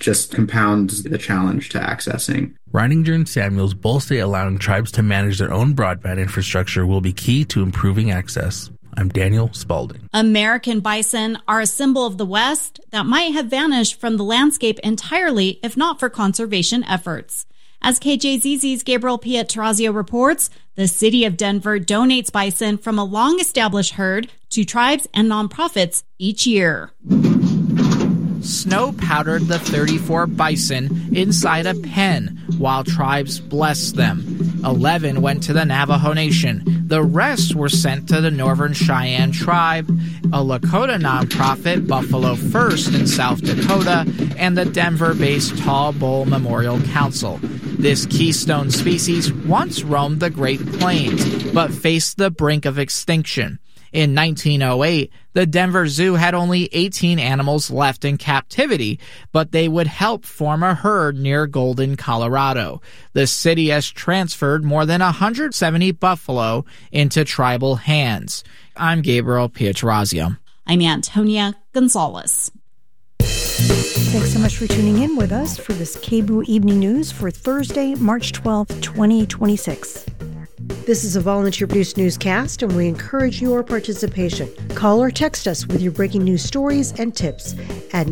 just compounds the challenge to accessing. Reininger and Samuels both say allowing tribes to manage their own broadband infrastructure will be key to improving access. I'm Daniel Spalding. American bison are a symbol of the West that might have vanished from the landscape entirely if not for conservation efforts. As KJZZ's Gabriel Pietrorazio reports, the city of Denver donates bison from a long-established herd to tribes and nonprofits each year. Snow powdered the 34 bison inside a pen while tribes blessed them. 11 went to the Navajo Nation. The rest were sent to the Northern Cheyenne Tribe, a Lakota nonprofit, Buffalo First in South Dakota, and the Denver-based Tall Bull Memorial Council. This keystone species once roamed the Great Plains, but faced the brink of extinction. In 1908, the Denver Zoo had only 18 animals left in captivity, but they would help form a herd near Golden, Colorado. The city has transferred more than 170 buffalo into tribal hands. I'm Gabriel Pietrorazio. I'm Antonia Gonzalez. Thanks so much for tuning in with us for this KBOO Evening News for Thursday, March 12th, 2026. This is a volunteer-produced newscast, and we encourage your participation. Call or text us with your breaking news stories and tips at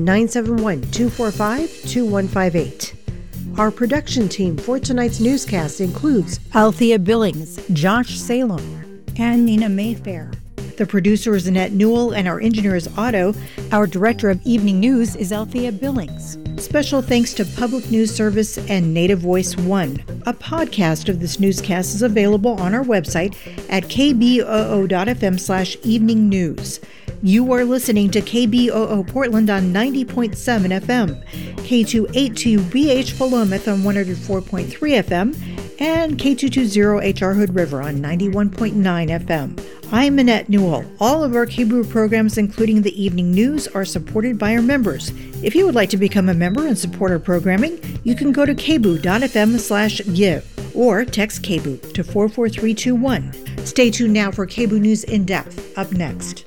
971-245-2158. Our production team for tonight's newscast includes Althea Billings, Josh Salem, and Nina Mayfair. The producer is Annette Newell, and our engineer is Otto. Our director of evening news is Althea Billings. Special thanks to Public News Service and Native Voice One. A podcast of this newscast is available on our website at kboo.fm/evening news. You are listening to KBOO Portland on 90.7 FM, K282BH Philomath on 104.3 FM, and K220HR Hood River on 91.9 FM. I'm Annette Newell. All of our KBOO programs, including the evening news, are supported by our members. If you would like to become a member and support our programming, you can go to kboo.fm/give or text KBOO to 44321. Stay tuned now for KBOO News in Depth, up next.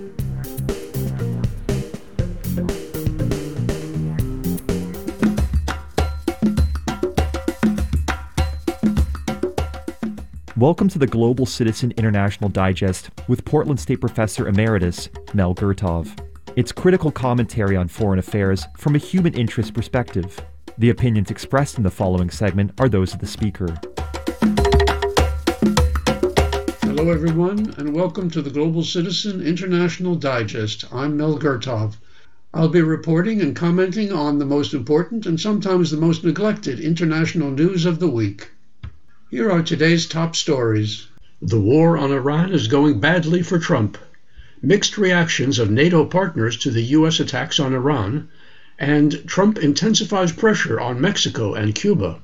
Welcome to the Global Citizen International Digest with Portland State Professor Emeritus Mel Gurtov. It's critical commentary on foreign affairs from a human interest perspective. The opinions expressed in the following segment are those of the speaker. Hello everyone, and welcome to the Global Citizen International Digest. I'm Mel Gurtov. I'll be reporting and commenting on the most important and sometimes the most neglected international news of the week. Here are today's top stories. The war on Iran is going badly for Trump. Mixed reactions of NATO partners to the U.S. attacks on Iran. And Trump intensifies pressure on Mexico and Cuba.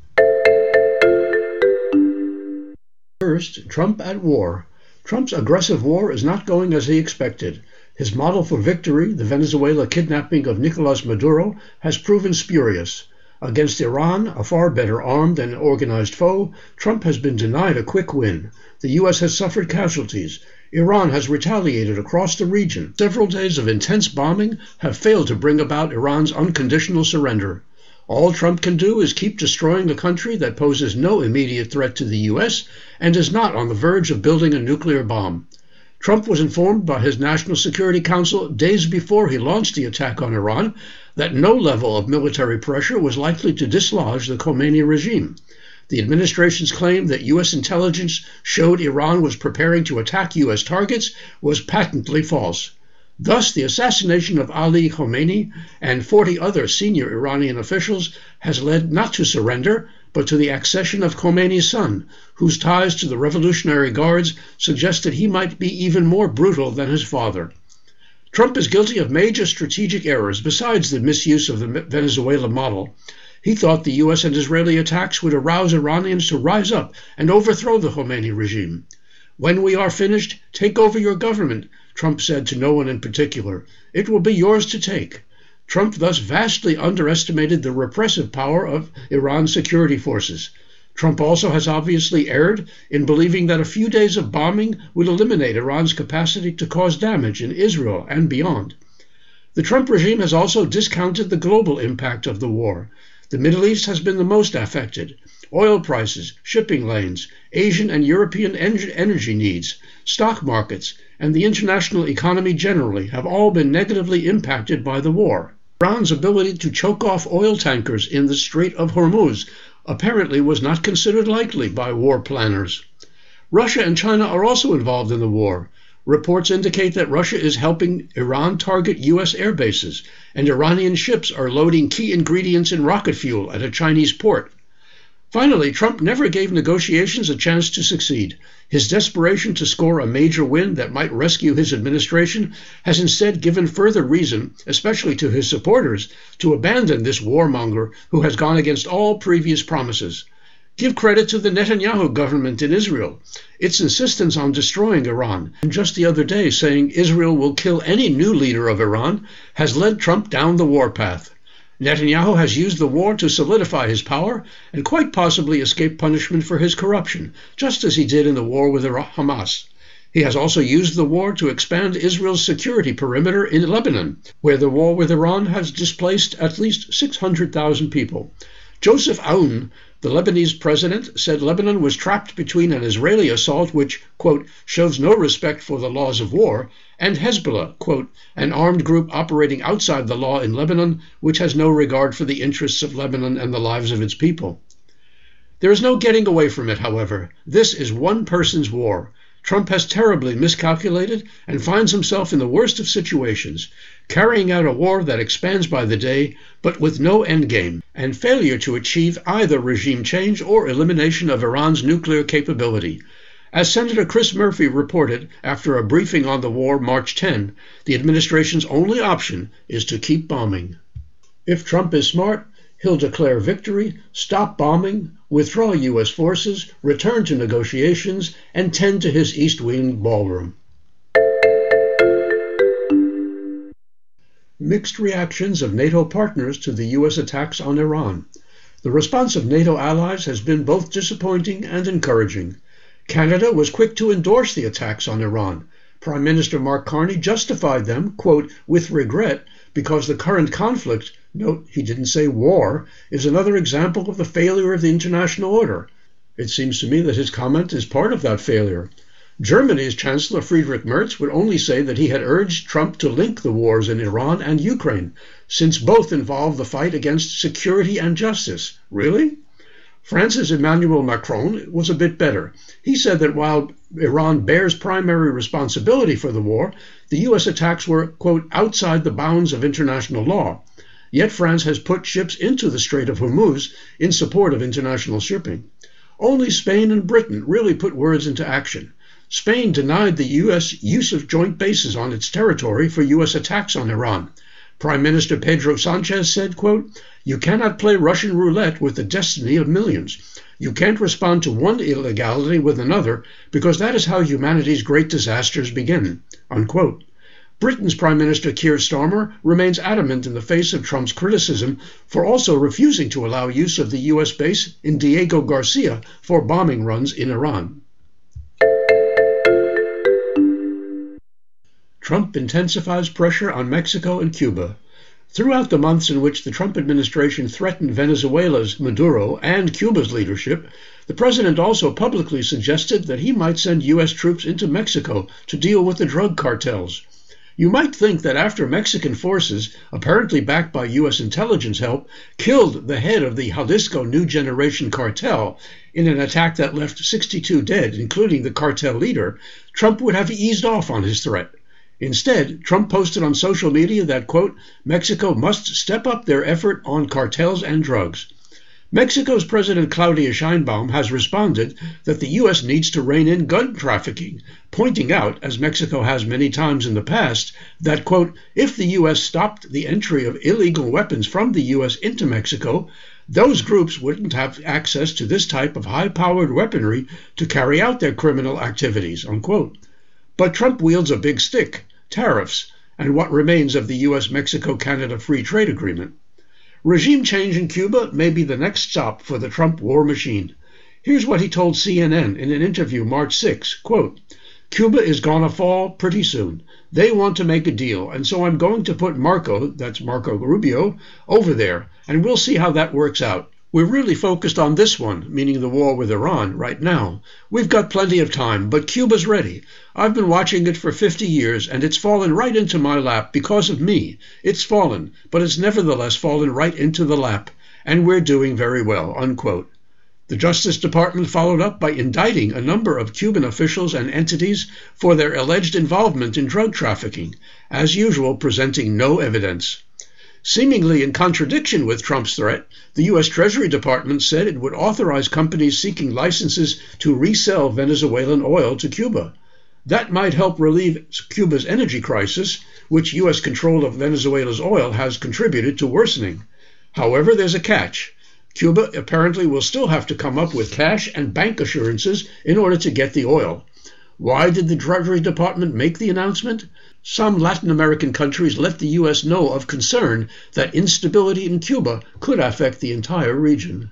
First, Trump at war. Trump's aggressive war is not going as he expected. His model for victory, the Venezuela kidnapping of Nicolas Maduro, has proven spurious. Against Iran, a far better armed and organized foe, Trump has been denied a quick win. The U.S. has suffered casualties. Iran has retaliated across the region. Several days of intense bombing have failed to bring about Iran's unconditional surrender. All Trump can do is keep destroying a country that poses no immediate threat to the U.S. and is not on the verge of building a nuclear bomb. Trump was informed by his National Security Council days before he launched the attack on Iran that no level of military pressure was likely to dislodge the Khomeini regime. The administration's claim that U.S. intelligence showed Iran was preparing to attack U.S. targets was patently false. Thus, the assassination of Ali Khomeini and 40 other senior Iranian officials has led not to surrender, but to the accession of Khomeini's son, whose ties to the Revolutionary Guards suggest that he might be even more brutal than his father. Trump is guilty of major strategic errors besides the misuse of the Venezuela model. He thought the U.S. and Israeli attacks would arouse Iranians to rise up and overthrow the Khomeini regime. "When we are finished, take over your government," Trump said to no one in particular. "It will be yours to take." Trump thus vastly underestimated the repressive power of Iran's security forces. Trump also has obviously erred in believing that a few days of bombing would eliminate Iran's capacity to cause damage in Israel and beyond. The Trump regime has also discounted the global impact of the war. The Middle East has been the most affected. Oil prices, shipping lanes, Asian and European energy needs, stock markets, and the international economy generally have all been negatively impacted by the war. Iran's ability to choke off oil tankers in the Strait of Hormuz apparently was not considered likely by war planners. Russia and China are also involved in the war. Reports indicate that Russia is helping Iran target U.S. air bases, and Iranian ships are loading key ingredients in rocket fuel at a Chinese port. Finally, Trump never gave negotiations a chance to succeed. His desperation to score a major win that might rescue his administration has instead given further reason, especially to his supporters, to abandon this warmonger who has gone against all previous promises. Give credit to the Netanyahu government in Israel. Its insistence on destroying Iran, and just the other day saying Israel will kill any new leader of Iran, has led Trump down the warpath. Netanyahu has used the war to solidify his power and quite possibly escape punishment for his corruption, just as he did in the war with Hamas. He has also used the war to expand Israel's security perimeter in Lebanon, where the war with Iran has displaced at least 600,000 people. Joseph Aoun, the Lebanese president, said Lebanon was trapped between an Israeli assault which, quote, shows no respect for the laws of war, and Hezbollah, quote, an armed group operating outside the law in Lebanon, which has no regard for the interests of Lebanon and the lives of its people. There is no getting away from it, however. This is one person's war. Trump has terribly miscalculated and finds himself in the worst of situations, carrying out a war that expands by the day, but with no endgame, and failure to achieve either regime change or elimination of Iran's nuclear capability. As Senator Chris Murphy reported after a briefing on the war March 10, the administration's only option is to keep bombing. If Trump is smart, he'll declare victory, stop bombing, withdraw U.S. forces, return to negotiations, and tend to his East Wing ballroom. Mixed reactions of NATO partners to the U.S. attacks on Iran. The response of NATO allies has been both disappointing and encouraging. Canada was quick to endorse the attacks on Iran. Prime Minister Mark Carney justified them, quote, with regret, because the current conflict, note he didn't say war, is another example of the failure of the international order. It seems to me that his comment is part of that failure. Germany's Chancellor Friedrich Merz would only say that he had urged Trump to link the wars in Iran and Ukraine, since both involve the fight against security and justice. Really? France's Emmanuel Macron was a bit better. He said that while Iran bears primary responsibility for the war, the U.S. attacks were, quote, outside the bounds of international law. Yet France has put ships into the Strait of Hormuz in support of international shipping. Only Spain and Britain really put words into action. Spain denied the U.S. use of joint bases on its territory for U.S. attacks on Iran. Prime Minister Pedro Sanchez said, quote, you cannot play Russian roulette with the destiny of millions. You can't respond to one illegality with another because that is how humanity's great disasters begin, unquote. Britain's Prime Minister Keir Starmer remains adamant in the face of Trump's criticism for also refusing to allow use of the U.S. base in Diego Garcia for bombing runs in Iran. Trump intensifies pressure on Mexico and Cuba. Throughout the months in which the Trump administration threatened Venezuela's Maduro and Cuba's leadership, the president also publicly suggested that he might send U.S. troops into Mexico to deal with the drug cartels. You might think that after Mexican forces, apparently backed by U.S. intelligence help, killed the head of the Jalisco New Generation cartel in an attack that left 62 dead, including the cartel leader, Trump would have eased off on his threat. Instead, Trump posted on social media that, quote, Mexico must step up their effort on cartels and drugs. Mexico's President Claudia Sheinbaum has responded that the U.S. needs to rein in gun trafficking, pointing out, as Mexico has many times in the past, that, quote, if the U.S. stopped the entry of illegal weapons from the U.S. into Mexico, those groups wouldn't have access to this type of high-powered weaponry to carry out their criminal activities, unquote. But Trump wields a big stick, tariffs, and what remains of the U.S.-Mexico-Canada Free Trade Agreement. Regime change in Cuba may be the next stop for the Trump war machine. Here's what he told CNN in an interview March 6, quote, Cuba is gonna fall pretty soon. They want to make a deal, and so I'm going to put Marco, that's Marco Rubio, over there, and we'll see how that works out. We're really focused on this one, meaning the war with Iran, right now. We've got plenty of time, but Cuba's ready. I've been watching it for 50 years, and it's fallen right into my lap because of me. It's fallen, but it's nevertheless fallen right into the lap, and we're doing very well," unquote. The Justice Department followed up by indicting a number of Cuban officials and entities for their alleged involvement in drug trafficking, as usual presenting no evidence. Seemingly in contradiction with Trump's threat, the U.S. Treasury Department said it would authorize companies seeking licenses to resell Venezuelan oil to Cuba. That might help relieve Cuba's energy crisis, which U.S. control of Venezuela's oil has contributed to worsening. However, there's a catch. Cuba apparently will still have to come up with cash and bank assurances in order to get the oil. Why did the Treasury Department make the announcement? Some Latin American countries let the U.S. know of concern that instability in Cuba could affect the entire region.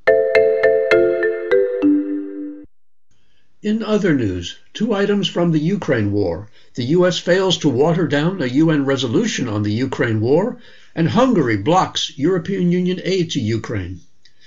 In other news, 2 items from the Ukraine war. The U.S. fails to water down a UN resolution on the Ukraine war, and Hungary blocks European Union aid to Ukraine.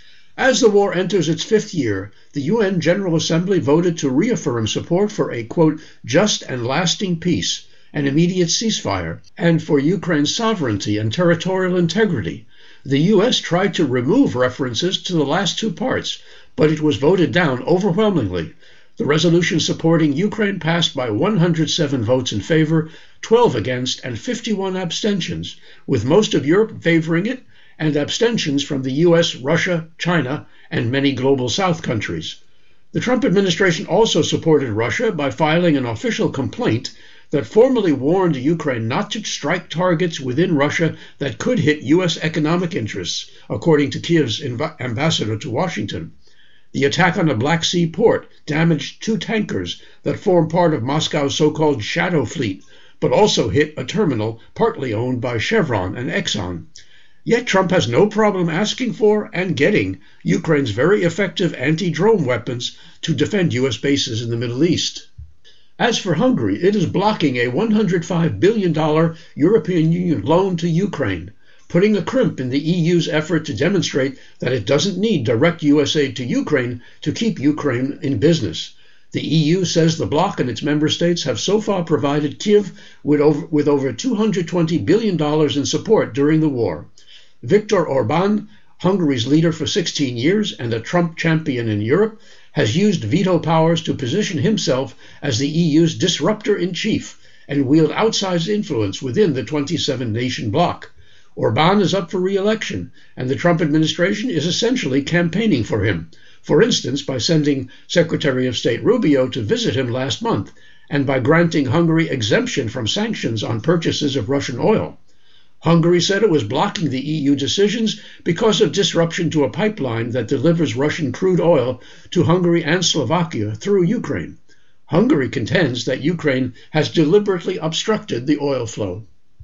As the war enters its 5th year, the UN General Assembly voted to reaffirm support for a, quote, just and lasting peace, an immediate ceasefire, and for Ukraine's sovereignty and territorial integrity. The U.S. tried to remove references to the last 2 parts, but it was voted down overwhelmingly. The resolution supporting Ukraine passed by 107 votes in favor, 12 against, and 51 abstentions, with most of Europe favoring it, and abstentions from the U.S., Russia, China, and many Global South countries. The Trump administration also supported Russia by filing an official complaint that formally warned Ukraine not to strike targets within Russia that could hit U.S. economic interests, according to Kiev's ambassador to Washington. The attack on a Black Sea port damaged 2 tankers that form part of Moscow's so-called Shadow Fleet, but also hit a terminal partly owned by Chevron and Exxon. Yet Trump has no problem asking for and getting Ukraine's very effective anti-drone weapons to defend U.S. bases in the Middle East. As for Hungary, it is blocking a $105 billion European Union loan to Ukraine, putting a crimp in the EU's effort to demonstrate that it doesn't need direct U.S. aid to Ukraine to keep Ukraine in business. The EU says the bloc and its member states have so far provided Kiev with over $220 billion in support during the war. Viktor Orbán, Hungary's leader for 16 years and a Trump champion in Europe, has used veto powers to position himself as the EU's disruptor-in-chief and wield outsized influence within the 27-nation bloc. Orbán is up for re-election, and the Trump administration is essentially campaigning for him, for instance by sending Secretary of State Rubio to visit him last month, and by granting Hungary exemption from sanctions on purchases of Russian oil. Hungary said it was blocking the EU decisions because of disruption to a pipeline that delivers Russian crude oil to Hungary and Slovakia through Ukraine. Hungary contends that Ukraine has deliberately obstructed the oil flow.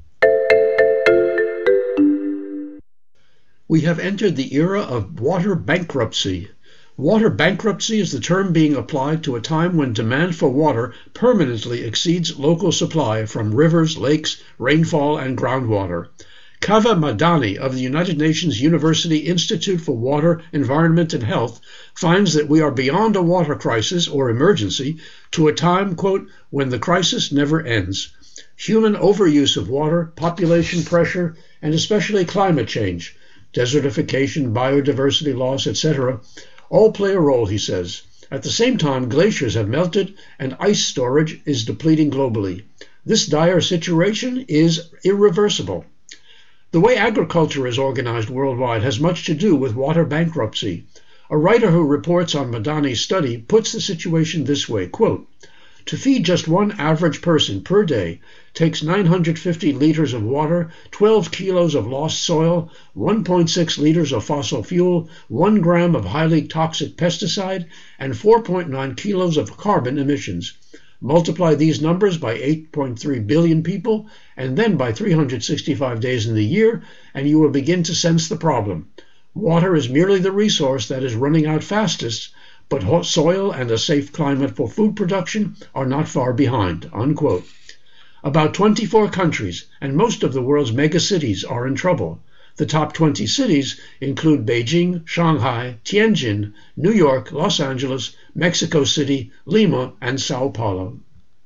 We have entered the era of water bankruptcy. Water bankruptcy is the term being applied to a time when demand for water permanently exceeds local supply from rivers, lakes, rainfall, and groundwater. Kaveh Madani of the United Nations University Institute for Water, Environment and Health finds that we are beyond a water crisis or emergency to a time, quote, when the crisis never ends. Human overuse of water, population pressure, and especially climate change, desertification, biodiversity loss, etc., all play a role, he says. At the same time, glaciers have melted and ice storage is depleting globally. This dire situation is irreversible. The way agriculture is organized worldwide has much to do with water bankruptcy. A writer who reports on Madani's study puts the situation this way, quote, to feed just one average person per day takes 950 liters of water, 12 kilos of lost soil, 1.6 liters of fossil fuel, 1 gram of highly toxic pesticide, and 4.9 kilos of carbon emissions. Multiply these numbers by 8.3 billion people, and then by 365 days in the year, and you will begin to sense the problem. Water is merely the resource that is running out fastest, but soil and a safe climate for food production are not far behind, unquote. About 24 countries and most of the world's megacities are in trouble. The top 20 cities include Beijing, Shanghai, Tianjin, New York, Los Angeles, Mexico City, Lima, and Sao Paulo.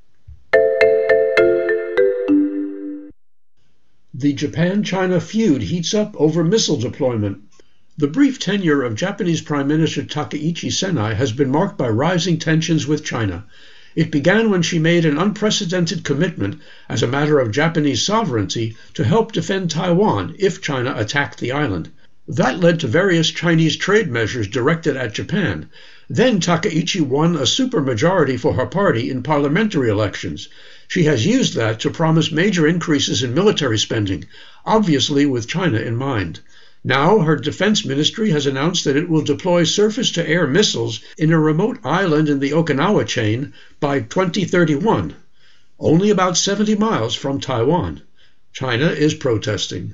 The Japan-China feud heats up over missile deployment. The brief tenure of Japanese Prime Minister Takaichi Senai has been marked by rising tensions with China. It began when she made an unprecedented commitment as a matter of Japanese sovereignty to help defend Taiwan if China attacked the island. That led to various Chinese trade measures directed at Japan. Then Takaichi won a supermajority for her party in parliamentary elections. She has used that to promise major increases in military spending, obviously with China in mind. Now, her defense ministry has announced that it will deploy surface-to-air missiles in a remote island in the Okinawa chain by 2031, only about 70 miles from Taiwan. China is protesting.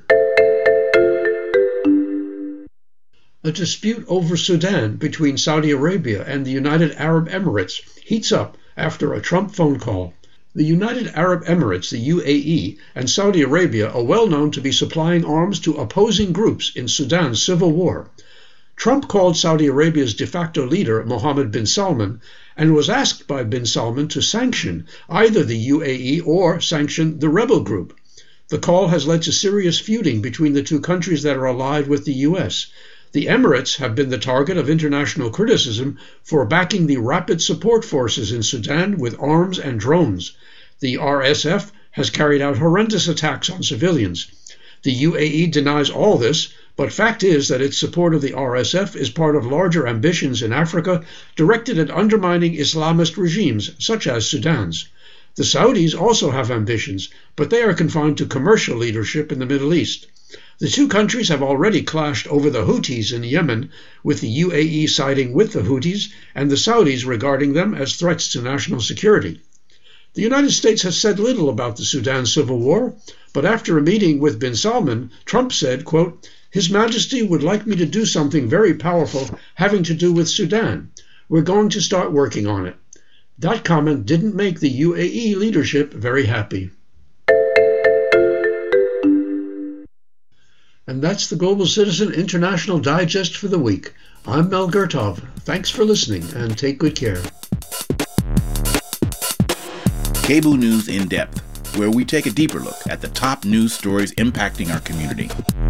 A dispute over Sudan between Saudi Arabia and the United Arab Emirates heats up after a Trump phone call. The United Arab Emirates, the UAE, and Saudi Arabia are well known to be supplying arms to opposing groups in Sudan's civil war. Trump called Saudi Arabia's de facto leader, Mohammed bin Salman, and was asked by bin Salman to sanction either the UAE or sanction the rebel group. The call has led to serious feuding between the two countries that are allied with the U.S. The Emirates have been the target of international criticism for backing the Rapid Support Forces in Sudan with arms and drones. The RSF has carried out horrendous attacks on civilians. The UAE denies all this, but fact is that its support of the RSF is part of larger ambitions in Africa directed at undermining Islamist regimes such as Sudan's. The Saudis also have ambitions, but they are confined to commercial leadership in the Middle East. The two countries have already clashed over the Houthis in Yemen, with the UAE siding with the Houthis and the Saudis regarding them as threats to national security. The United States has said little about the Sudan civil war, but after a meeting with bin Salman, Trump said, quote, "His Majesty would like me to do something very powerful having to do with Sudan. We're going to start working on it." That comment didn't make the UAE leadership very happy. And that's the Global Citizen International Digest for the week. I'm Mel Gertov. Thanks for listening, and take good care. KBOO News in Depth, where we take a deeper look at the top news stories impacting our community.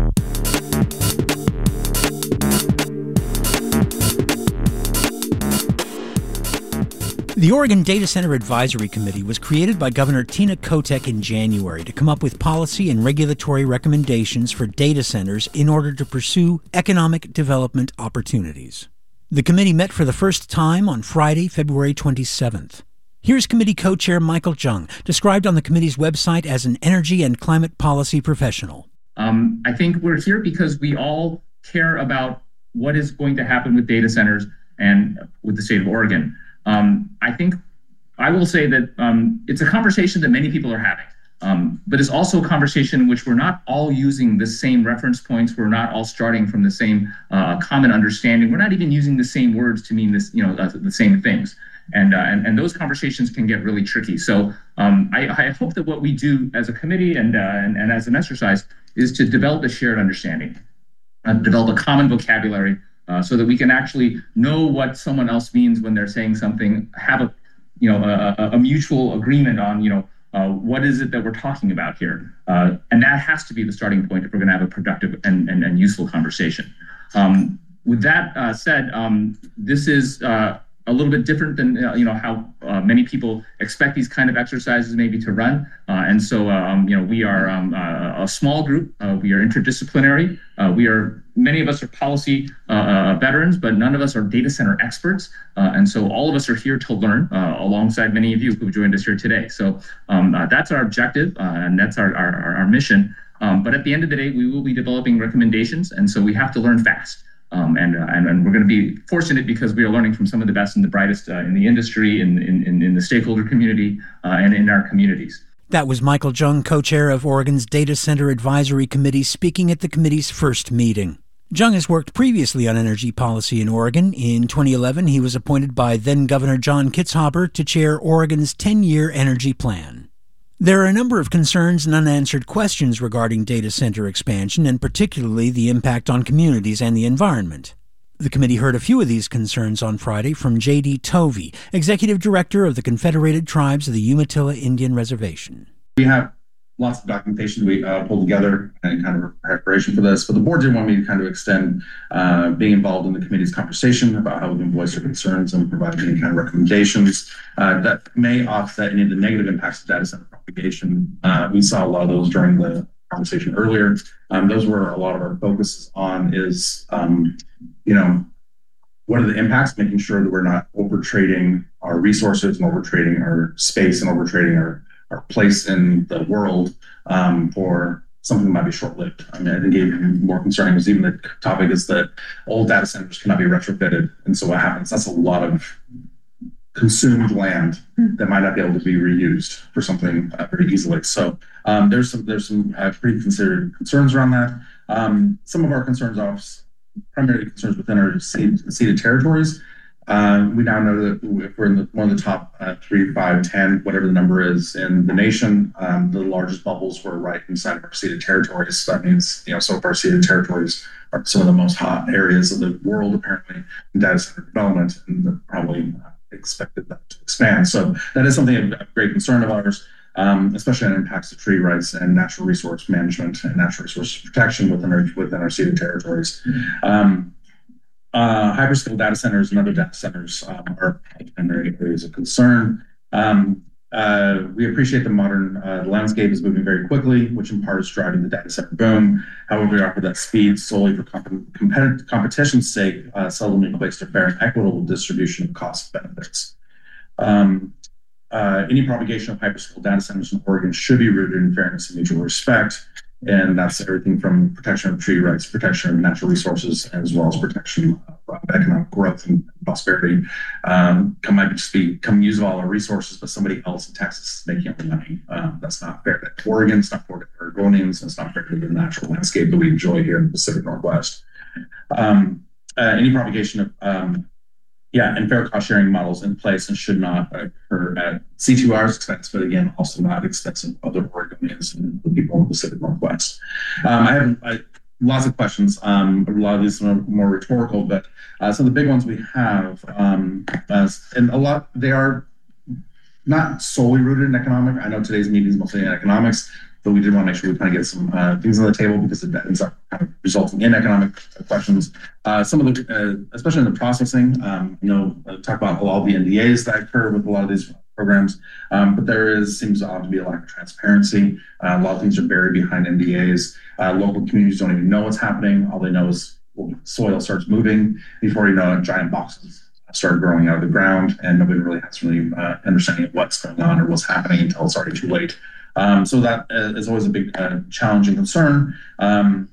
The Oregon Data Center Advisory Committee was created by Governor Tina Kotek in January to come up with policy and regulatory recommendations for data centers in order to pursue economic development opportunities. The committee met for the first time on Friday, February 27th. Here's committee co-chair Michael Jung, described on the committee's website as an energy and climate policy professional. I think we're here because we all care about what is going to happen with data centers and with the state of Oregon. I think I will say that it's a conversation that many people are having, but it's also a conversation in which we're not all using the same reference points. We're not all starting from the same common understanding. We're not even using the same words to mean this, the same things. And those conversations can get really tricky. So I hope that what we do as a committee and as an exercise is to develop a shared understanding, develop a common vocabulary, so that we can actually know what someone else means when they're saying something, have a mutual agreement on, what is it that we're talking about here? And that has to be the starting point if we're going to have a productive and useful conversation. With that said, this is a little bit different than how many people expect these kind of exercises maybe to run, and so we are a small group. We are interdisciplinary. Many of us are policy veterans, but none of us are data center experts, and so all of us are here to learn alongside many of you who've joined us here today. So that's our objective, and that's our mission. But at the end of the day, we will be developing recommendations, and so we have to learn fast. And we're going to be fortunate because we are learning from some of the best and the brightest in the industry, in the stakeholder community, and in our communities. That was Michael Jung, co-chair of Oregon's Data Center Advisory Committee, speaking at the committee's first meeting. Jung has worked previously on energy policy in Oregon. In 2011, he was appointed by then-Governor John Kitzhaber to chair Oregon's 10-year energy plan. There are a number of concerns and unanswered questions regarding data center expansion, and particularly the impact on communities and the environment. The committee heard a few of these concerns on Friday from J.D. Tovey, Executive Director of the Confederated Tribes of the Umatilla Indian Reservation. We have lots of documentation we pulled together in kind of preparation for this, but the board did want me to kind of extend being involved in the committee's conversation about how we can voice our concerns and provide any kind of recommendations that may offset any of the negative impacts of data center propagation. We saw a lot of those during the conversation earlier. Those were a lot of our focuses on is, what are the impacts, making sure that we're not overtrading our resources and overtrading our space and overtrading our place in the world for something that might be short-lived. I mean, I think even more concerning was even the topic is that old data centers cannot be retrofitted. And so what happens, that's a lot of consumed land that might not be able to be reused for something very easily. So there's some pretty considered concerns around that. Some of our concerns are primarily concerns within our ceded territories. We now know that if we're in one of the top 3, 5, 10, whatever the number is in the nation, the largest bubbles were right inside of our ceded territories. So that means, some of our ceded territories are some of the most hot areas of the world, apparently, in data center development, and they're probably expected that to expand. So that is something of great concern of ours, especially on impacts to tree rights and natural resource management and natural resource protection within our ceded territories. Hyperscale data centers and other data centers are primary areas of concern. We appreciate the modern landscape is moving very quickly, which in part is driving the data center boom. However, we offer that speed solely for competition's sake, seldom equates to fair and equitable distribution of cost benefits. Any propagation of hyperscale data centers in Oregon should be rooted in fairness and mutual respect. And that's everything from protection of tree rights, protection of natural resources, as well as protection of economic growth and prosperity. Might just become use of all our resources, but somebody else in Texas is making all the money. That's not fair to Oregon, it's not fair to Oregonians, it's not fair to the natural landscape that we enjoy here in the Pacific Northwest. Any propagation of and fair cost sharing models in place and should not occur at C2R's expense, but again, also not expensive other Oregonians and the people in the Pacific Northwest. I have lots of questions. A lot of these are more rhetorical, but some of the big ones we have, and a lot, they are not solely rooted in economic. I know today's meeting is mostly in economics, but we did want to make sure we kind of get some things on the table because it ends up kind of resulting in economic questions. Some of the, especially in the processing, talk about all the NDAs that occur with a lot of these programs, but there seems to often be a lack of transparency. A lot of things are buried behind NDAs. Local communities don't even know what's happening. All they know is soil starts moving. Before you know it, giant boxes start growing out of the ground, and nobody really has understanding of what's going on or what's happening until it's already too late. So that is always a big challenging concern. And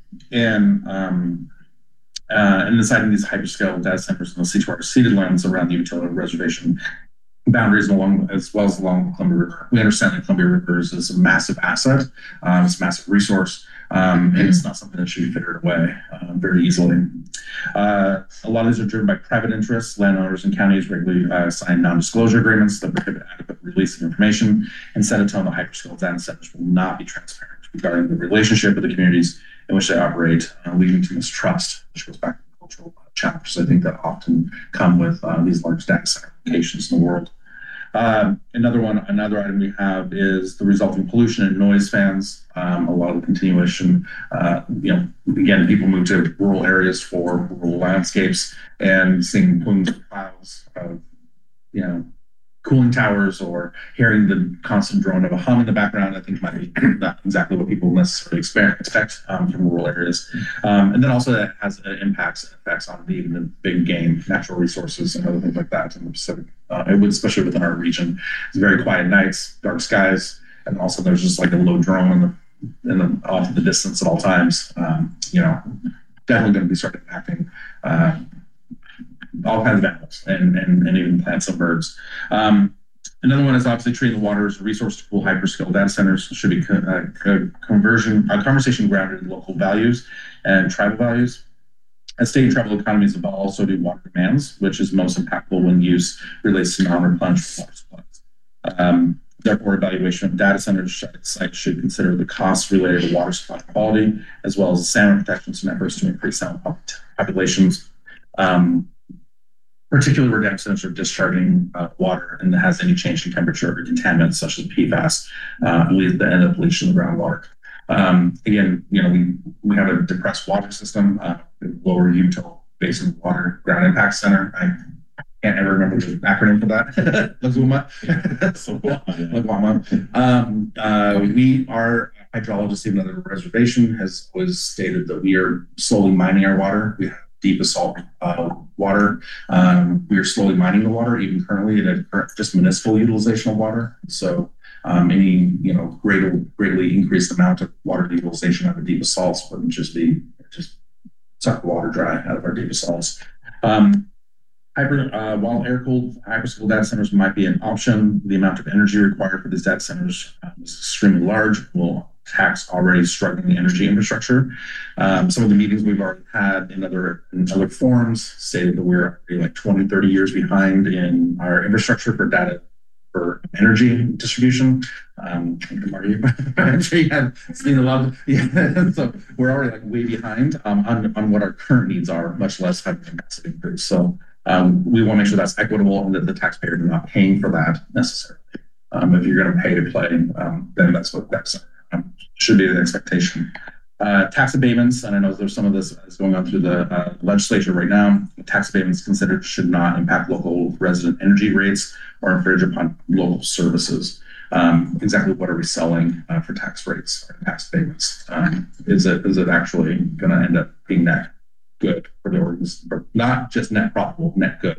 deciding these hyperscale data centers in the C2R ceded lands around the Umatilla Reservation boundaries as well as along the Columbia River. We understand that Columbia River is a massive asset. It's a massive resource. And it's not something that should be fitted away very easily. A lot of these are driven by private interests. Landowners and counties regularly sign non-disclosure agreements that prohibit adequate release of information and set a tone that hyperscale data centers will not be transparent regarding the relationship of the communities in which they operate, leading to mistrust, which goes back to the cultural challenges I think that often come with these large data center locations in the world. Another item we have is the resulting pollution and noise fans. A lot of the continuation, again, people move to rural areas for rural landscapes and seeing plumes of clouds of, cooling towers or hearing the constant drone of a hum in the background, I think might be not exactly what people necessarily expect from rural areas. And then also that has impacts and effects on even the big game, natural resources and other things like that in the Pacific. Especially within our region. It's very quiet nights, dark skies, and also there's just like a low drone off in the distance at all times. Definitely going to be start impacting all kinds of animals and even plants and birds. Another one is obviously treating the water as a resource to cool hyperscale data centers. Should be a conversation grounded in local values and tribal values. As state and tribal economies evolve, so do water demands, which is most impactful when use relates to non-replenished water supplies. Therefore, evaluation of data center sites should consider the costs related to water supply quality, as well as salmon protections and efforts to increase salmon populations, particularly where data centers are discharging water and it has any change in temperature or contaminants such as PFAS, that end up leaching the groundwater. Again, we have a depressed water system, lower Umatilla Basin Water Ground Impact Center. I can't ever remember the acronym for that. LAGWAMA. Our hydrologist, even though the reservation has always stated that we are slowly mining our water. We have deep assault water. We are slowly mining the water, even currently at just municipal utilization of water. So any greatly increased amount of water utilization out of deep assaults would just suck the water dry out of our deep assaults. While air-cooled hyperscale data centers might be an option, the amount of energy required for these data centers is extremely large, will tax already struggling energy infrastructure. Some of the meetings we've already had in other forums stated that we're like 20, 30 years behind in our infrastructure for energy distribution. I'm sure you have seen a lot of, so we're already like way behind on what our current needs are, much less having capacity increase. So we want to make sure that's equitable and that the taxpayers are not paying for that necessarily. If you're going to pay to play, then that's should be the expectation. Tax abatements, and I know there's some of this that's going on through the legislature right now. Tax abatements considered should not impact local resident energy rates or infringe upon local services. Exactly what are we selling for tax rates or tax abatements? Is it actually going to end up being net good for the organization? Not just net profitable, net good.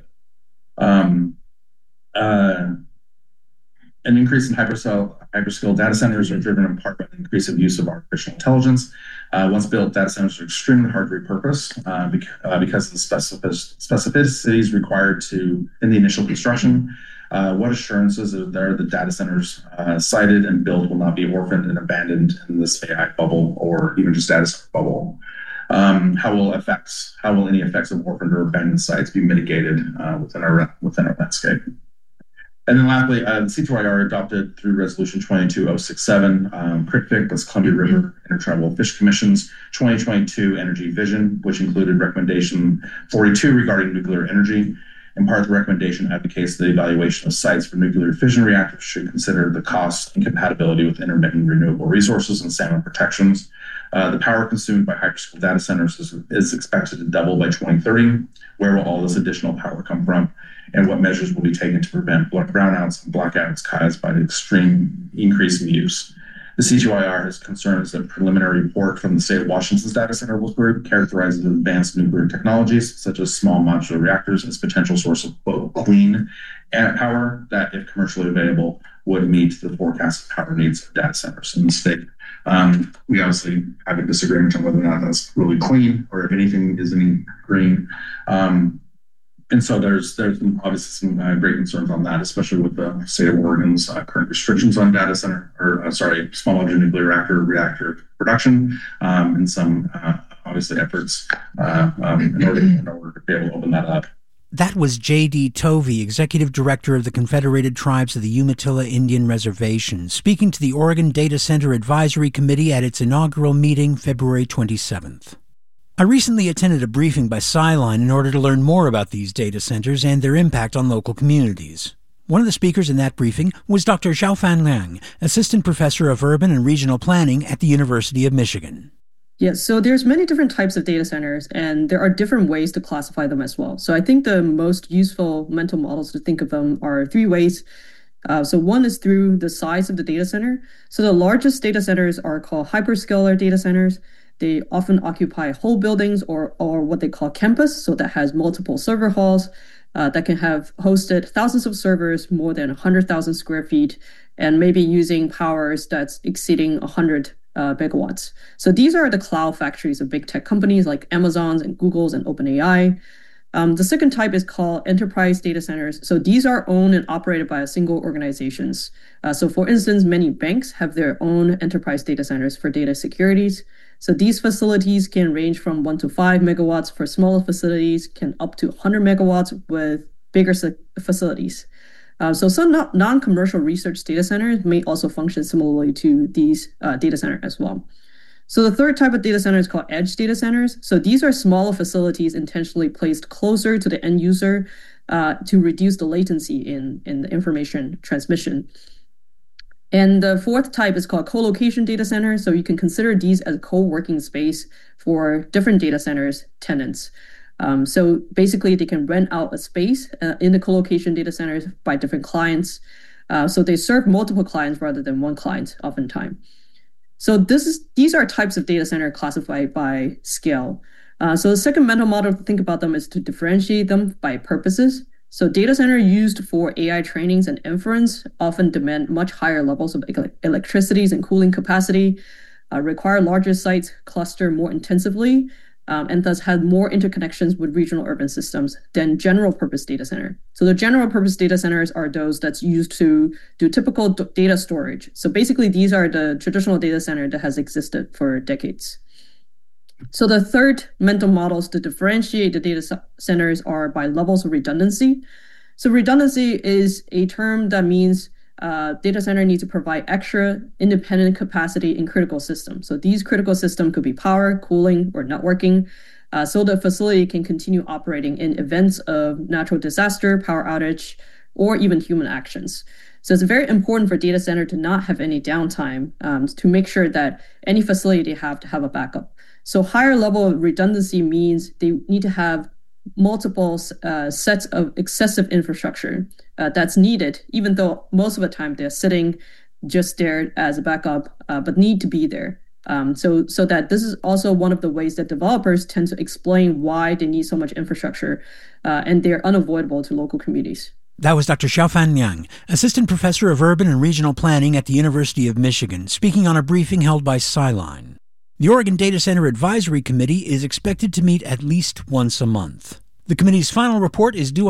An increase in hyperscale data centers are driven in part by the increase of use of artificial intelligence. Once built, data centers are extremely hard to repurpose because of the specificities required in the initial construction. What assurances are there that data centers sited and built will not be orphaned and abandoned in this AI bubble or even just data center bubble? How will any effects of orphaned or abandoned sites be mitigated within our landscape? And then lastly, the C2IR adopted through Resolution 22067, CRITFIC, that's Columbia River Intertribal Fish Commission's 2022 Energy Vision, which included Recommendation 42 regarding nuclear energy. In part, the recommendation advocates the evaluation of sites for nuclear fission reactors should consider the cost and compatibility with intermittent renewable resources and salmon protections. The power consumed by hyperscale data centers is expected to double by 2030. Where will all this additional power come from? And what measures will be taken to prevent brownouts and blackouts caused by the extreme increase in use? The C2IR has concerns that preliminary report from the state of Washington's data center group characterizes advanced nuclear technologies, such as small modular reactors, as potential source of both clean power that, if commercially available, would meet the forecasted power needs of data centers in the state. We obviously have a disagreement on whether or not that's really clean or if anything is any green. And so there's obviously some great concerns on that, especially with the state of Oregon's current restrictions on small modular reactor production, and some obviously efforts in order to be able to open that up. That was J.D. Tovey, Executive Director of the Confederated Tribes of the Umatilla Indian Reservation, speaking to the Oregon Data Center Advisory Committee at its inaugural meeting February 27th. I recently attended a briefing by Sciline in order to learn more about these data centers and their impact on local communities. One of the speakers in that briefing was Dr. Xiaofan Liang, Assistant Professor of Urban and Regional Planning at the University of Michigan. Yes, so there's many different types of data centers, and there are different ways to classify them as well. So I think the most useful mental models to think of them are three ways. So one is through the size of the data center. So the largest data centers are called hyperscaler data centers. They often occupy whole buildings or what they call campus, so that has multiple server halls that can have hosted thousands of servers, more than 100,000 square feet, and maybe using powers that's exceeding 100 megawatts. So these are the cloud factories of big tech companies like Amazon's and Google's and OpenAI. The second type is called enterprise data centers. So these are owned and operated by a single organizations. So for instance, many banks have their own enterprise data centers for data securities. So these facilities can range from 1 to 5 megawatts for smaller facilities, can up to 100 megawatts with bigger facilities. So some non-commercial research data centers may also function similarly to these data centers as well. So the third type of data center is called edge data centers. So these are smaller facilities intentionally placed closer to the end user to reduce the latency in the information transmission. And the fourth type is called co-location data center. So you can consider these as co-working space for different data centers tenants. So basically, they can rent out a space in the co-location data centers by different clients. So they serve multiple clients rather than one client oftentimes. So these are types of data center classified by scale. So the second mental model to think about them is to differentiate them by purposes. So data center used for AI trainings and inference often demand much higher levels of electricity and cooling capacity, require larger sites, cluster more intensively, and thus have more interconnections with regional urban systems than general purpose data center. So the general purpose data centers are those that's used to do typical data storage. So basically, these are the traditional data center that has existed for decades. So the third mental models to differentiate the data centers are by levels of redundancy. So redundancy is a term that means data center needs to provide extra independent capacity in critical systems. So these critical systems could be power, cooling, or networking, so the facility can continue operating in events of natural disaster, power outage, or even human actions. So it's very important for data center to not have any downtime to make sure that any facility they have to have a backup. So higher level of redundancy means they need to have multiple sets of excessive infrastructure that's needed, even though most of the time they're sitting just there as a backup, but need to be there. So that this is also one of the ways that developers tend to explain why they need so much infrastructure, and they're unavoidable to local communities. That was Dr. Xiaofan Liang, Assistant Professor of Urban and Regional Planning at the University of Michigan, speaking on a briefing held by Skyline. The Oregon Data Center Advisory Committee is expected to meet at least once a month. The committee's final report is due